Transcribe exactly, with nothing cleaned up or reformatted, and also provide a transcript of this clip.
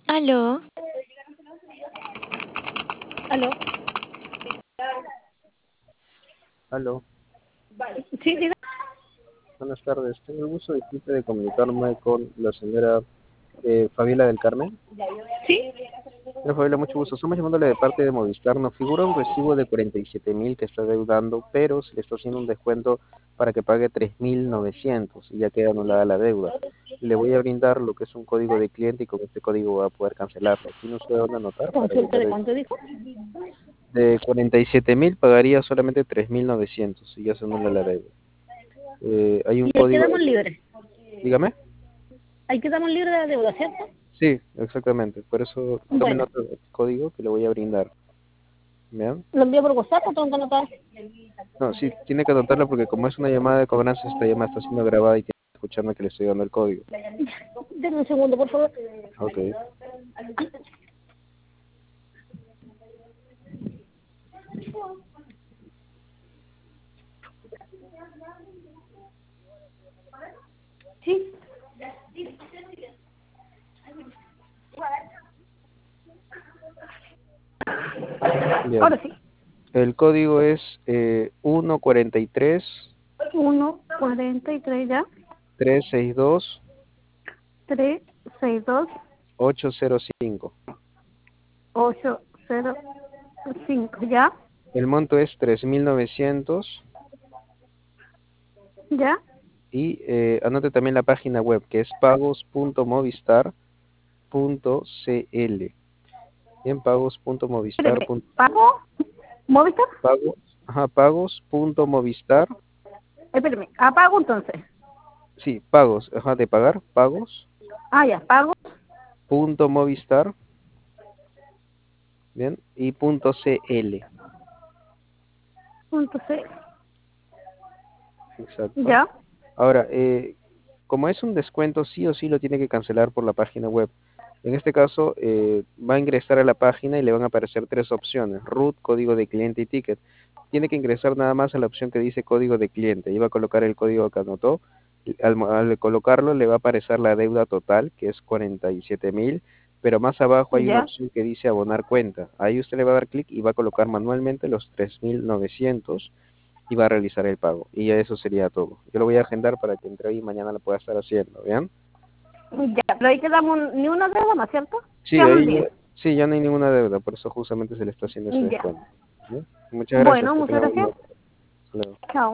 Aló, ¿Aló? Aló, Sí, diga. buenas tardes. Tengo el gusto disculpe de comunicarme con la señora eh, Fabiola del Carmen. Sí. Señora Fabiola, mucho gusto. Estamos llamándole de parte de Movistar. Nos figura un recibo de cuarenta y siete mil que está deudando, pero se le está haciendo un descuento para que pague tres mil novecientos y ya queda anulada la deuda. Le voy a brindar lo que es un código de cliente y con este código va a poder cancelarlo. ¿Tiene usted dónde anotar para Consulta evitar de el... cuánto dijo. De cuarenta y siete mil pagaría solamente tres mil novecientos y ya se anula la deuda. Eh, hay un Y ahí código... quedamos libres. Dígame. Ahí quedamos libres de la deuda, ¿cierto? Sí, exactamente. Por eso tome Bueno, nota del código que le voy a brindar. ¿Vean? lo envío por WhatsApp o tengo que anotar. No, sí, tiene que anotarlo porque como es una llamada de cobranza, esta llamada está siendo grabada y tiene que escucharme que le estoy dando el código. Denme un segundo, por favor. Ok. Sí. Bien. Ahora sí. El código es eh, uno cuarenta y tres Uno cuarenta y tres ya. trescientos sesenta y dos Tres seis dos ochocientos cinco. ocho cero cinco ya. El monto es tres mil novecientos Ya. y eh, anote también la página web que es pagos punto movistar punto cl. Bien, pagos punto movistar Espéreme. punto ¿Pago? ¿Movistar? pagos, ajá, pagos punto movistar. Espéreme. ¿Apago entonces? Sí, pagos, ajá, de pagar, pagos, Ah, ya. ¿Pago? punto movistar, bien, y punto cl, Punto C. exacto. Ya. Ahora, eh, como es un descuento, sí o sí lo tiene que cancelar por la página web. En este caso, eh, va a ingresar a la página y le van a aparecer tres opciones, root, código de cliente y ticket. Tiene que ingresar nada más a la opción que dice código de cliente. Ahí va a colocar el código que anotó. Al, al colocarlo le va a aparecer la deuda total, que es cuarenta y siete mil, pero más abajo hay una Ya. opción que dice abonar cuenta. Ahí usted le va a dar clic y va a colocar manualmente los tres mil novecientos y va a realizar el pago. Y ya eso sería todo. Yo lo voy a agendar para que entre hoy y mañana lo pueda estar haciendo, ¿bien? Ya. Pero ahí quedamos ni una deuda más, ¿cierto? Sí, Quedamos ahí bien. ya- sí, ya no hay ninguna deuda, por eso justamente se le está haciendo ese Ya. descuento. ¿Bien? Muchas gracias, Bueno, que muchas tenga buen gracias. día. Hasta luego. Chao.